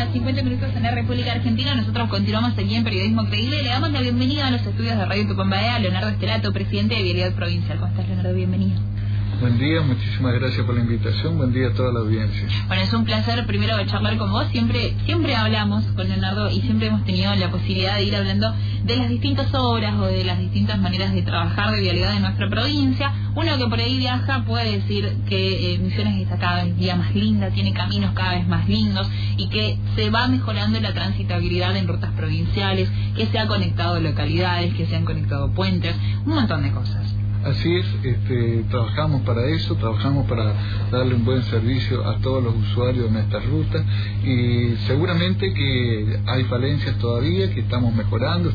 50 minutos en la República Argentina. Nosotros continuamos aquí en Periodismo Creíble y le damos la bienvenida a los estudios de Radio Tucumbaé a Leonardo Estelato, presidente de Vialidad Provincial. ¿Cómo estás, Leonardo? Bienvenido. Buen día, muchísimas gracias por la invitación. Buen día a toda la audiencia. Bueno, es un placer primero charlar con vos. Siempre hablamos con Leonardo y siempre hemos tenido la posibilidad de ir hablando de las distintas obras o de las distintas maneras de trabajar de vialidad en nuestra provincia. Uno que por ahí viaja puede decir que Misiones está cada día más linda, tiene caminos cada vez más lindos y que se va mejorando la transitabilidad en rutas provinciales, que se han conectado localidades, que se han conectado puentes, un montón de cosas. Así es, trabajamos para eso, trabajamos para darle un buen servicio a todos los usuarios de nuestras rutas y seguramente que hay falencias todavía, que estamos mejorando,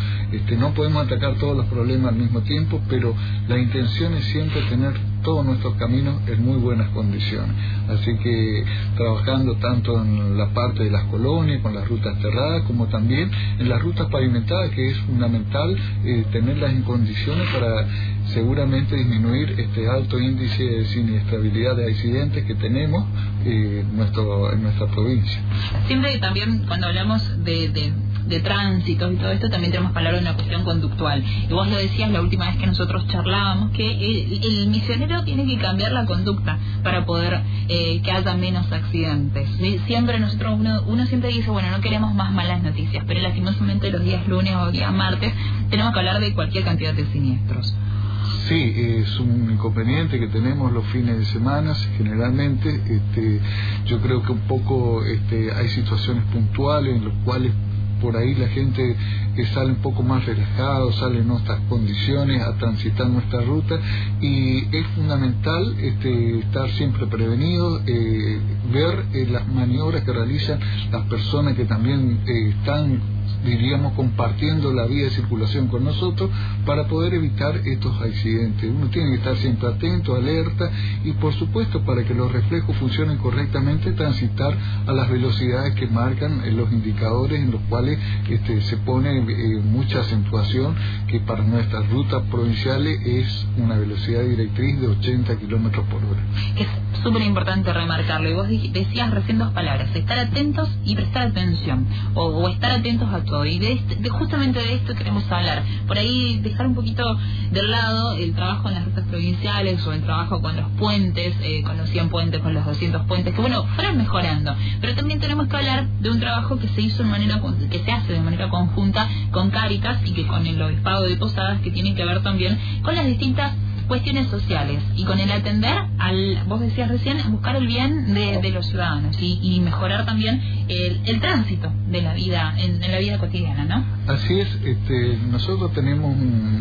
no podemos atacar todos los problemas al mismo tiempo, pero la intención es siempre tener todos nuestros caminos en muy buenas condiciones. Así que trabajando tanto en la parte de las colonias, con las rutas cerradas, como también en las rutas pavimentadas, que es fundamental tenerlas en condiciones para seguramente disminuir este alto índice de siniestrabilidad de accidentes que tenemos en nuestra provincia. Siempre también cuando hablamos de tránsito y todo esto, también tenemos que hablar de una cuestión conductual. Y vos lo decías la última vez que nosotros charlábamos, que el misionero tiene que cambiar la conducta para poder que haya menos accidentes. Siempre uno siempre dice, bueno, no queremos más malas noticias, pero lastimosamente los días lunes o días martes tenemos que hablar de cualquier cantidad de siniestros. Sí, es un inconveniente que tenemos los fines de semana, generalmente. Yo creo que un poco hay situaciones puntuales en las cuales por ahí la gente sale un poco más relajado, sale en nuestras condiciones a transitar nuestra ruta y es fundamental estar siempre prevenido, ver las maniobras que realizan las personas que también están, diríamos, compartiendo la vía de circulación con nosotros para poder evitar estos accidentes. Uno tiene que estar siempre atento, alerta y por supuesto para que los reflejos funcionen correctamente, transitar a las velocidades que marcan los indicadores en los cuales se pone mucha acentuación, que para nuestras rutas provinciales es una velocidad directriz de 80 kilómetros por hora. Es súper importante remarcarlo, y vos decías recién dos palabras: estar atentos y prestar atención, o estar atentos a todo, y justamente de esto queremos hablar. Por ahí dejar un poquito de lado el trabajo en las rutas provinciales o el trabajo con los puentes, con los 100 puentes, con los 200 puentes, que bueno, fueron mejorando, pero también tenemos que hablar de un trabajo que se hizo que se hace de manera conjunta con Cáritas y que con el Obispado de Posadas, que tiene que ver también con las distintas cuestiones sociales y con el atender vos decías recién, buscar el bien de los ciudadanos y mejorar también el tránsito de la vida en la vida cotidiana, ¿no? Así es, nosotros tenemos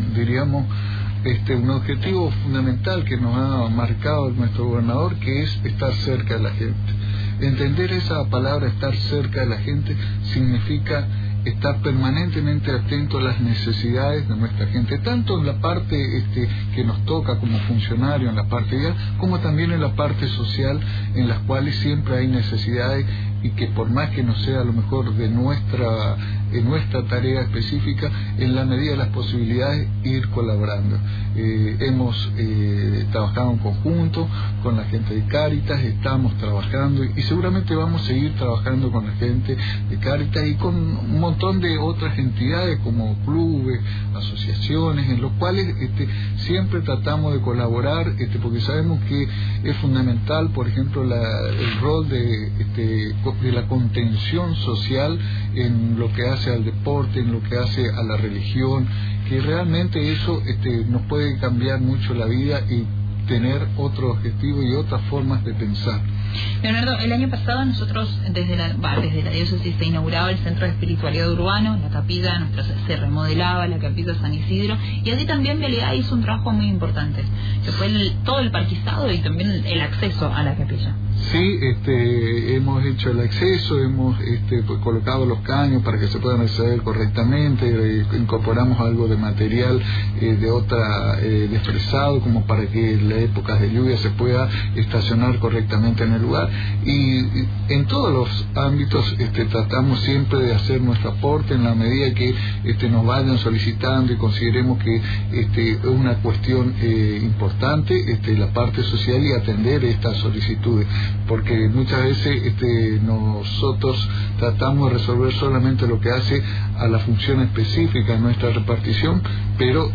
un objetivo fundamental que nos ha marcado nuestro gobernador, que es estar cerca de la gente. Entender esa palabra, estar cerca de la gente, significa estar permanentemente atento a las necesidades de nuestra gente, tanto en la parte que nos toca como funcionario, en la parte vial, como también en la parte social, en las cuales siempre hay necesidades y que por más que no sea a lo mejor de nuestra tarea específica, en la medida de las posibilidades ir colaborando. Hemos trabajado en conjunto con la gente de Cáritas, estamos trabajando y seguramente vamos a seguir trabajando con la gente de Cáritas y con un montón de otras entidades como clubes, asociaciones, en los cuales siempre tratamos de colaborar, porque sabemos que es fundamental, por ejemplo, el rol de la contención social en lo que hace al deporte, en lo que hace a la religión, que realmente eso nos puede cambiar mucho la vida y tener otro objetivo y otras formas de pensar. Leonardo, el año pasado nosotros desde la diócesis se inauguraba el Centro de Espiritualidad Urbano, la capilla se remodelaba, la capilla San Isidro, y allí también Vialidad hizo un trabajo muy importante, que fue todo el parquizado y también el acceso a la capilla. Sí, hemos hecho el acceso, hemos colocado los caños para que se puedan acceder correctamente, incorporamos algo de material desfresado como para que en las épocas de lluvia se pueda estacionar correctamente en el lugar, y en todos los ámbitos tratamos siempre de hacer nuestro aporte en la medida que nos vayan solicitando y consideremos que es una cuestión importante la parte social y atender estas solicitudes, porque muchas veces nosotros tratamos de resolver solamente lo que hace a la función específica de nuestra repartición, pero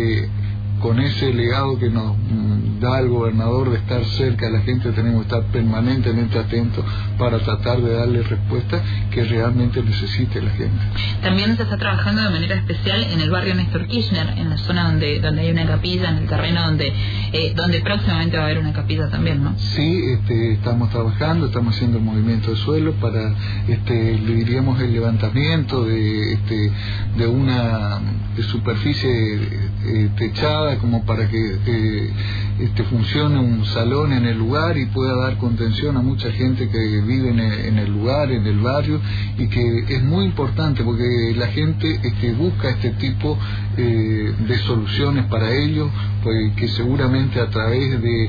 con ese legado que nos da el gobernador de estar cerca de la gente, tenemos que estar permanentemente atentos para tratar de darle respuesta que realmente necesite la gente. También se está trabajando de manera especial en el barrio Néstor Kirchner, en la zona donde hay una capilla, en el terreno donde próximamente va a haber una capilla también, ¿no? Sí, estamos trabajando, estamos haciendo el movimiento de suelo para, le diríamos, el levantamiento de una superficie techada, como para que funcione un salón en el lugar y pueda dar contención a mucha gente que vive en el lugar, en el barrio, y que es muy importante porque la gente busca este tipo de soluciones para ellos, pues que seguramente a través de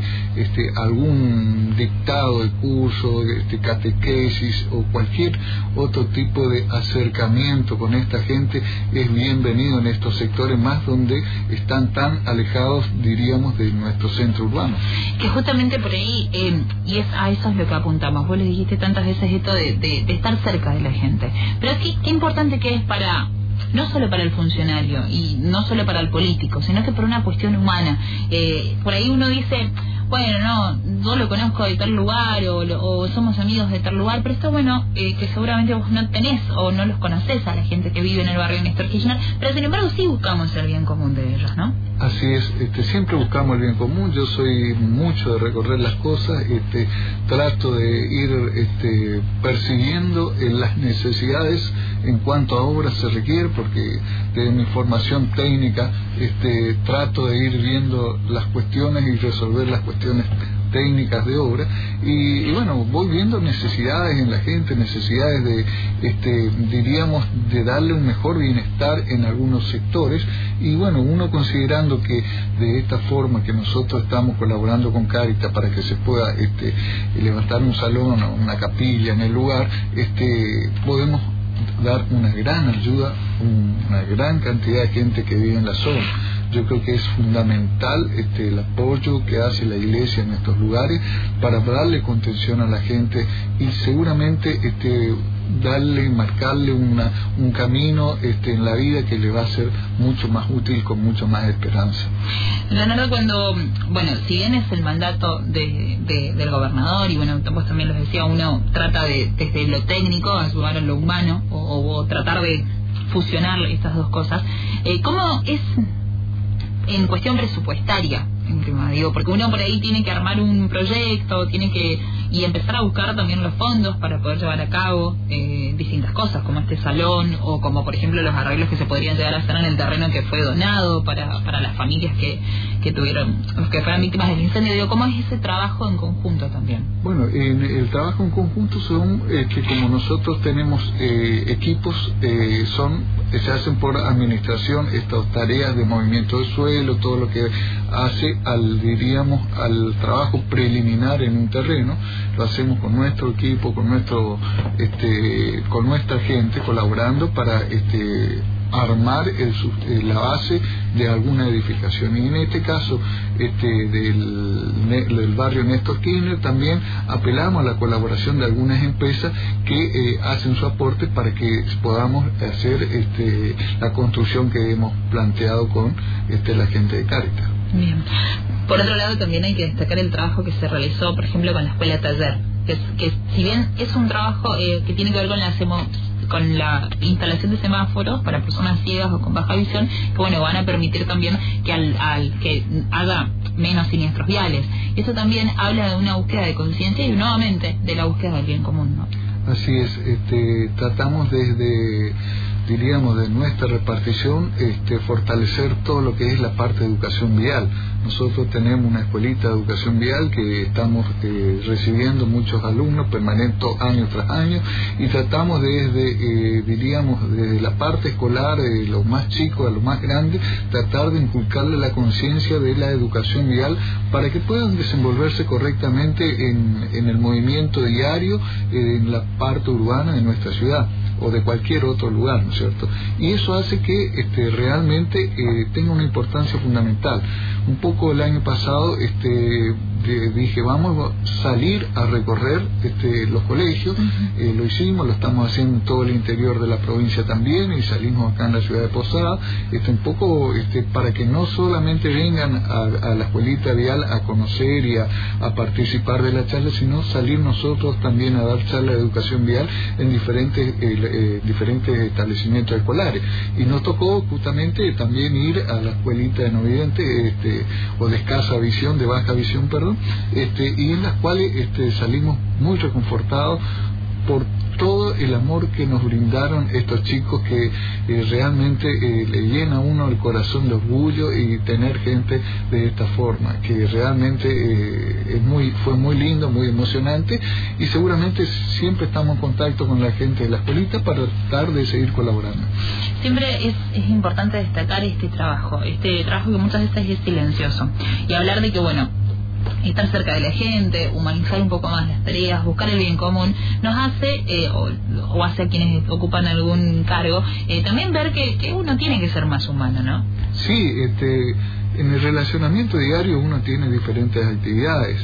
algún dictado de curso, catequesis o cualquier otro tipo de acercamiento con esta gente es bienvenido en estos sectores más donde están tan alejados, diríamos, de nuestro centro urbano. Que justamente por ahí, y a eso es lo que apuntamos. Vos le dijiste tantas veces esto de estar cerca de la gente, pero qué importante que es no solo para el funcionario y no solo para el político, sino que por una cuestión humana. Por ahí uno dice, bueno, no, yo lo conozco de tal lugar o somos amigos de tal lugar, pero está bueno que seguramente vos no tenés o no los conocés a la gente que vive en el barrio Néstor Kirchner, pero sin embargo sí buscamos el bien común de ellos, ¿no? Así es, siempre buscamos el bien común. Yo soy mucho de recorrer las cosas, trato de ir persiguiendo las necesidades en cuanto a obras se requiere, porque de mi formación técnica trato de ir viendo las cuestiones y resolver las cuestiones técnicas de obra, y bueno, voy viendo necesidades en la gente, necesidades diríamos, de darle un mejor bienestar en algunos sectores, y bueno, uno considerando que de esta forma que nosotros estamos colaborando con Cáritas para que se pueda levantar un salón o una capilla en el lugar, podemos dar una gran ayuda, una gran cantidad de gente que vive en la zona. Yo creo que es fundamental el apoyo que hace la Iglesia en estos lugares para darle contención a la gente y seguramente marcarle un camino en la vida que le va a ser mucho más útil, con mucho más esperanza. Leonardo, si bien es el mandato del gobernador, y bueno, vos también lo decía, uno trata desde lo técnico ayudar a lo humano o tratar de fusionar estas dos cosas, ¿cómo es en cuestión presupuestaria? Porque uno por ahí tiene que armar un proyecto, y empezar a buscar también los fondos para poder llevar a cabo distintas cosas, como este salón, o como por ejemplo los arreglos que se podrían llegar a hacer en el terreno que fue donado para las familias que tuvieron, los que fueran víctimas del incendio. ¿Cómo es ese trabajo en conjunto también? Bueno, el trabajo en conjunto son que como nosotros tenemos equipos, se hacen por administración estas tareas de movimiento de suelo, todo lo que hace al trabajo preliminar en un terreno, lo hacemos con nuestro equipo, con nuestra gente colaborando para armar la base de alguna edificación. Y en este caso del barrio Néstor Kirchner también apelamos a la colaboración de algunas empresas que hacen su aporte para que podamos hacer la construcción que hemos planteado con la gente de Cáritas. Bien. Por otro lado, también hay que destacar el trabajo que se realizó, por ejemplo, con la escuela taller, que si bien es un trabajo que tiene que ver con la instalación de semáforos para personas ciegas o con baja visión, que bueno, van a permitir también que haga menos siniestros viales. Eso también habla de una búsqueda de conciencia y nuevamente de la búsqueda del bien común, ¿no? Así es, tratamos de nuestra repartición fortalecer todo lo que es la parte de educación vial. Nosotros tenemos una escuelita de educación vial que estamos recibiendo muchos alumnos permanentes año tras año, y tratamos desde la parte escolar, de lo más chico a lo más grande, tratar de inculcarle la conciencia de la educación vial para que puedan desenvolverse correctamente en el movimiento diario en la parte urbana de nuestra ciudad. o de cualquier otro lugar, ¿no es cierto? Y eso hace que realmente tenga una importancia fundamental. Un poco el año pasado dije, vamos a salir a recorrer los colegios. Lo hicimos, lo estamos haciendo en todo el interior de la provincia también, y salimos acá en la ciudad de Posada, un poco para que no solamente vengan a la escuelita vial a conocer y a participar de la charla, sino salir nosotros también a dar charlas de educación vial en diferentes establecimientos escolares. Y nos tocó justamente también ir a la escuelita de no vidente, o de escasa visión, de baja visión, perdón, y en las cuales salimos muy reconfortados por todo el amor que nos brindaron estos chicos, que realmente le llena a uno el corazón de orgullo, y tener gente de esta forma, que realmente fue muy lindo, muy emocionante, y seguramente siempre estamos en contacto con la gente de la escuelita para tratar de seguir colaborando. Siempre es importante destacar este trabajo que muchas veces es silencioso, y hablar de que, bueno, estar cerca de la gente, humanizar un poco más las tareas, buscar el bien común, nos hace, o hace a quienes ocupan algún cargo, también ver que uno tiene que ser más humano, ¿no? Sí, en el relacionamiento diario uno tiene diferentes actividades,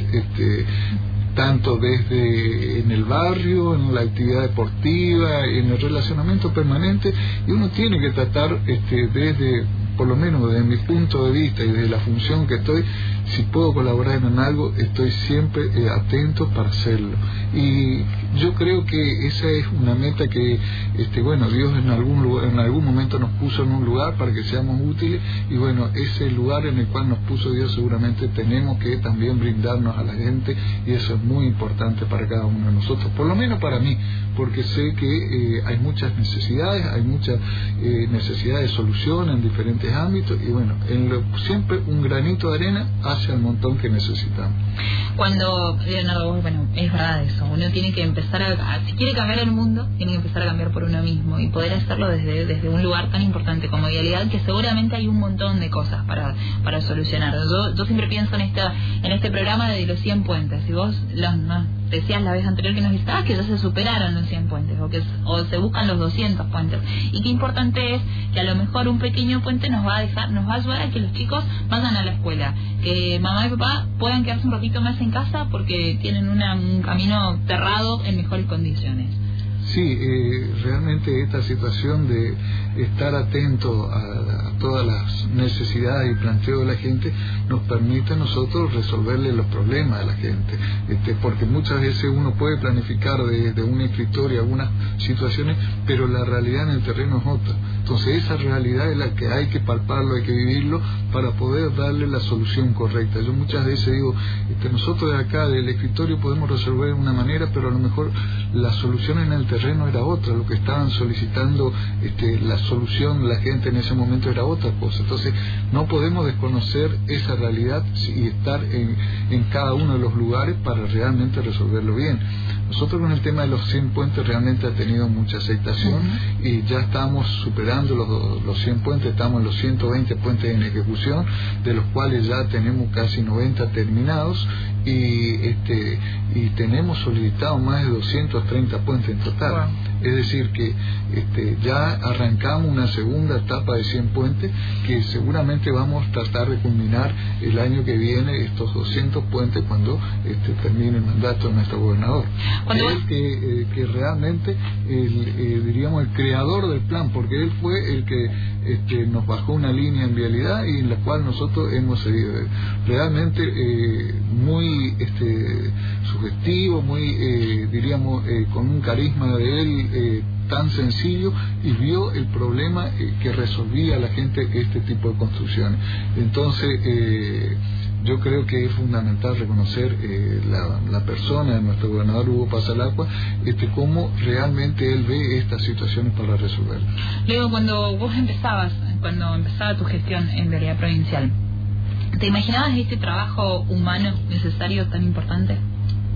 tanto desde en el barrio, en la actividad deportiva, en el relacionamiento permanente, y uno tiene que tratar por lo menos desde mi punto de vista y desde la función que estoy, si puedo colaborar en algo, estoy siempre atento para hacerlo. Y yo creo que esa es una meta que Dios en algún momento nos puso en un lugar para que seamos útiles, y bueno, ese lugar en el cual nos puso Dios, seguramente tenemos que también brindarnos a la gente, y eso es muy importante para cada uno de nosotros, por lo menos para mí, porque sé que hay muchas necesidades, de solución en diferentes ámbitos, y bueno, siempre un granito de arena hacia el montón que necesitamos. Cuando, Leonardo, bueno, es verdad eso, uno tiene que empezar si quiere cambiar el mundo, tiene que empezar a cambiar por uno mismo, y poder hacerlo desde un lugar tan importante como Vialidad, que seguramente hay un montón de cosas para solucionar. Yo siempre pienso en este programa de los 100 puentes, y vos decías la vez anterior que nos visitabas que ya se superaron los 100 puentes, o se buscan los 200 puentes, y qué importante es que a lo mejor un pequeño puente nos va a ayudar a que los chicos vayan a la escuela, que mamá y papá puedan quedarse un ratito más en casa porque tienen un camino cerrado en mejores condiciones. Sí, realmente esta situación de estar atento a todas las necesidades y planteos de la gente nos permite a nosotros resolverle los problemas de la gente, porque muchas veces uno puede planificar desde un escritorio algunas situaciones, pero la realidad en el terreno es otra. Entonces esa realidad es la que hay que palparlo, hay que vivirlo para poder darle la solución correcta. Yo muchas veces digo, nosotros de acá del escritorio podemos resolver de una manera, pero a lo mejor la solución en el terreno era otra, lo que estaban solicitando, la solución, la gente en ese momento era otra cosa. Entonces no podemos desconocer esa realidad y estar en cada uno de los lugares para realmente resolverlo bien. Nosotros con el tema de los 100 puentes realmente ha tenido mucha aceptación, y ya estamos superando los 100 puentes, estamos en los 120 puentes en ejecución, de los cuales ya tenemos casi 90 terminados, y tenemos solicitado más de 230 puentes en total. Wow. Es decir que ya arrancamos una segunda etapa de 100 puentes que seguramente vamos a tratar de culminar el año que viene, estos 200 puentes, cuando termine el mandato de nuestro gobernador. Él que realmente diríamos el creador del plan, porque él fue el que nos bajó una línea en vialidad y en la cual nosotros hemos seguido. Realmente muy sugestivo, muy diríamos con un carisma de él tan sencillo, y vio el problema que resolvía a la gente este tipo de construcciones. Entonces yo creo que es fundamental reconocer la persona de nuestro gobernador Hugo Pasalacqua, cómo realmente él ve estas situaciones para resolverlas. Luego, cuando empezaba tu gestión en Vialidad Provincial, ¿te imaginabas este trabajo humano necesario tan importante?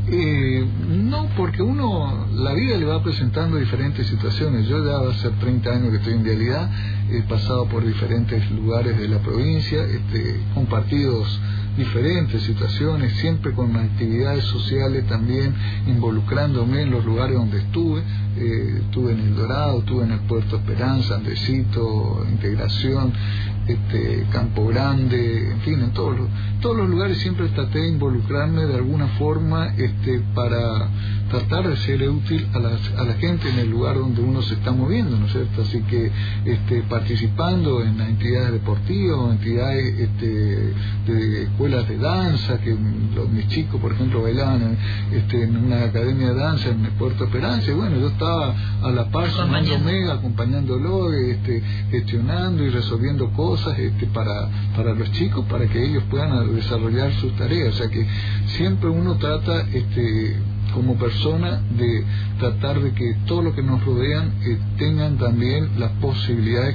No, porque la vida le va presentando diferentes situaciones. Yo ya va a ser 30 años que estoy en Vialidad, he pasado por diferentes lugares de la provincia, compartidos diferentes situaciones, siempre con actividades sociales también, involucrándome en los lugares donde estuve. Estuve en El Dorado, estuve en el Puerto Esperanza, Andesito, Integración, Campo Grande, en fin, en todos los lugares siempre traté de involucrarme de alguna forma para tratar de ser útil a la gente en el lugar donde uno se está moviendo, ¿no es cierto? Así que participando en entidades deportivas o entidades de escuelas de danza, que mis chicos, por ejemplo, bailaban en una academia de danza en el Puerto Esperanza, y bueno, yo estaba a la par sumándome, acompañándolo, gestionando y resolviendo cosas para los chicos, para que ellos puedan desarrollar sus tareas. O sea que siempre uno trata como persona de tratar de que todo lo que nos rodean tengan también las posibilidades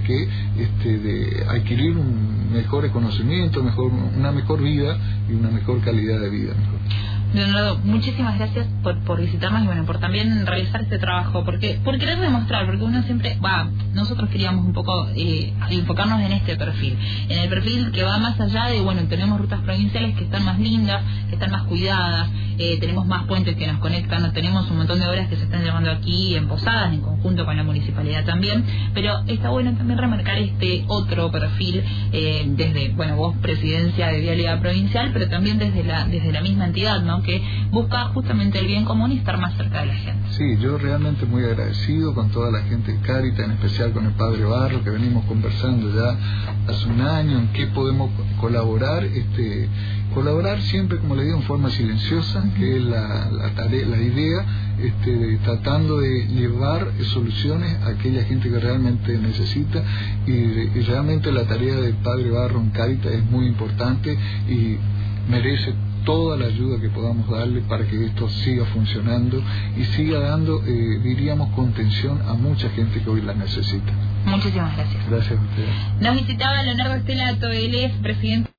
de adquirir un mejor conocimiento, una mejor vida y una mejor calidad de vida. Leonardo, muchísimas gracias por visitarnos y bueno, por también realizar este trabajo, por querer demostrar, porque uno siempre, nosotros queríamos un poco enfocarnos en este perfil, en el perfil que va más allá de, bueno, tenemos rutas provinciales que están más lindas, que están más cuidadas, tenemos más puentes que nos conectan, tenemos un montón de obras que se están llevando aquí en Posadas, en conjunto con la municipalidad también, pero está bueno también remarcar este otro perfil, desde, bueno, vos presidencia de Vialidad Provincial, pero también desde la misma entidad, ¿no?, que busca justamente el bien común y estar más cerca de la gente. Sí, yo realmente muy agradecido con toda la gente de Cáritas, en especial con el Padre Barro, que venimos conversando ya hace un año en qué podemos colaborar, colaborar siempre, como le digo, en forma silenciosa, que es la idea, tratando de llevar soluciones a aquella gente que realmente necesita, y realmente la tarea del Padre Barro en Cáritas es muy importante y merece toda la ayuda que podamos darle para que esto siga funcionando y siga dando, diríamos, contención a mucha gente que hoy la necesita. Muchísimas gracias. Gracias a ustedes. Nos visitaba Leonardo Estelato, él es presidente